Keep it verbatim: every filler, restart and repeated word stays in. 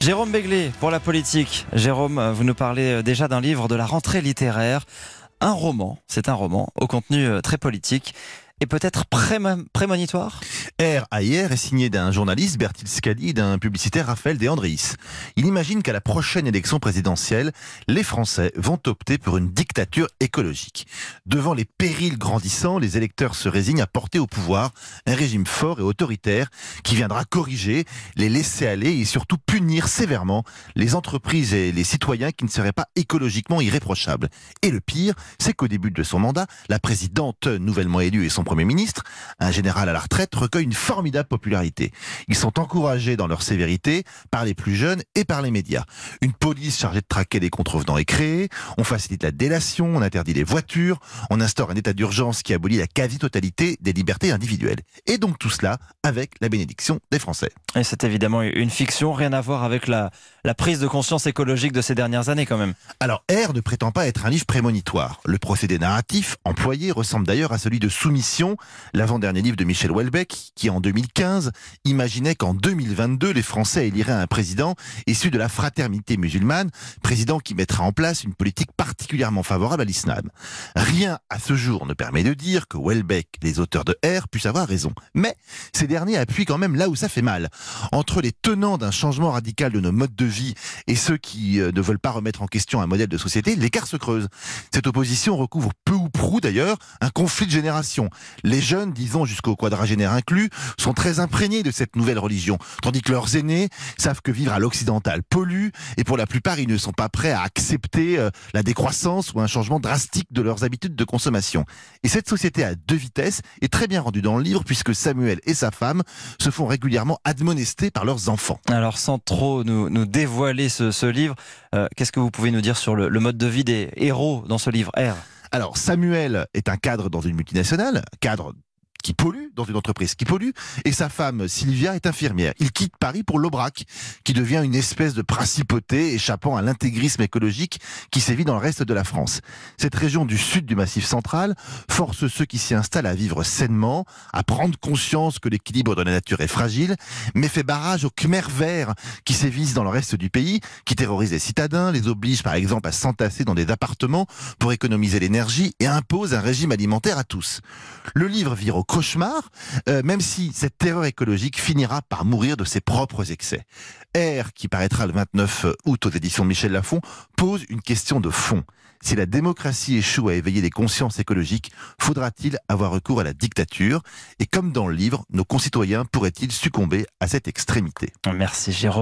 Jérôme Béglé pour la politique. Jérôme, vous nous parlez déjà d'un livre de la rentrée littéraire. Un roman, c'est un roman au contenu très politique et peut-être prémo- prémonitoire. R à hier est signé d'un journaliste, Bertil Scali, et d'un publicitaire, Raphaël De Andréis. Il imagine qu'à la prochaine élection présidentielle, les Français vont opter pour une dictature écologique. Devant les périls grandissants, les électeurs se résignent à porter au pouvoir un régime fort et autoritaire qui viendra corriger, les laisser aller et surtout punir sévèrement les entreprises et les citoyens qui ne seraient pas écologiquement irréprochables. Et le pire, c'est qu'au début de son mandat, la présidente nouvellement élue et son Premier ministre, un général à la retraite, recueillent une formidable popularité. Ils sont encouragés dans leur sévérité par les plus jeunes et par les médias. Une police chargée de traquer les contrevenants est créée, on facilite la délation, on interdit les voitures, on instaure un état d'urgence qui abolit la quasi-totalité des libertés individuelles. Et donc tout cela avec la bénédiction des Français. Et c'est évidemment une fiction, rien à voir avec la, la prise de conscience écologique de ces dernières années quand même. Alors R ne prétend pas être un livre prémonitoire. Le procédé narratif employé ressemble d'ailleurs à celui de Soumission, l'avant-dernier livre de Michel Houellebecq, qui en deux mille quinze imaginait qu'en deux mille vingt-deux, les Français éliraient un président issu de la fraternité musulmane, président qui mettra en place une politique particulièrement favorable à l'islam. Rien à ce jour ne permet de dire que Houellebecq, les auteurs de R, puissent avoir raison. Mais ces derniers appuient quand même là où ça fait mal. Entre les tenants d'un changement radical de nos modes de vie et ceux qui euh, ne veulent pas remettre en question un modèle de société, l'écart se creuse. Cette opposition recouvre peu ou prou d'ailleurs un conflit de génération. Les jeunes, disons jusqu'au quadragénaire inclus, sont très imprégnés de cette nouvelle religion, tandis que leurs aînés savent que vivre à l'occidental pollue, et pour la plupart, ils ne sont pas prêts à accepter euh, la décroissance ou un changement drastique de leurs habitudes de consommation. Et cette société à deux vitesses est très bien rendue dans le livre, puisque Samuel et sa femme se font régulièrement admonestés par leurs enfants. Alors sans trop nous, nous dévoiler ce, ce livre, euh, qu'est-ce que vous pouvez nous dire sur le, le mode de vie des héros dans ce livre R? Alors, Samuel est un cadre dans une multinationale, cadre qui pollue, dans une entreprise qui pollue, et sa femme Sylvia est infirmière. Il quitte Paris pour l'Aubrac, qui devient une espèce de principauté échappant à l'intégrisme écologique qui sévit dans le reste de la France. Cette région du sud du Massif central force ceux qui s'y installent à vivre sainement, à prendre conscience que l'équilibre de la nature est fragile, mais fait barrage aux Khmers verts qui sévissent dans le reste du pays, qui terrorisent les citadins, les obligent par exemple à s'entasser dans des appartements pour économiser l'énergie et imposent un régime alimentaire à tous. Le livre vire au cauchemar, euh, même si cette terreur écologique finira par mourir de ses propres excès. R, qui paraîtra le vingt-neuf août aux éditions de Michel Lafon, pose une question de fond. Si la démocratie échoue à éveiller les consciences écologiques, faudra-t-il avoir recours à la dictature? Et comme dans le livre, nos concitoyens pourraient-ils succomber à cette extrémité? Merci Jérôme.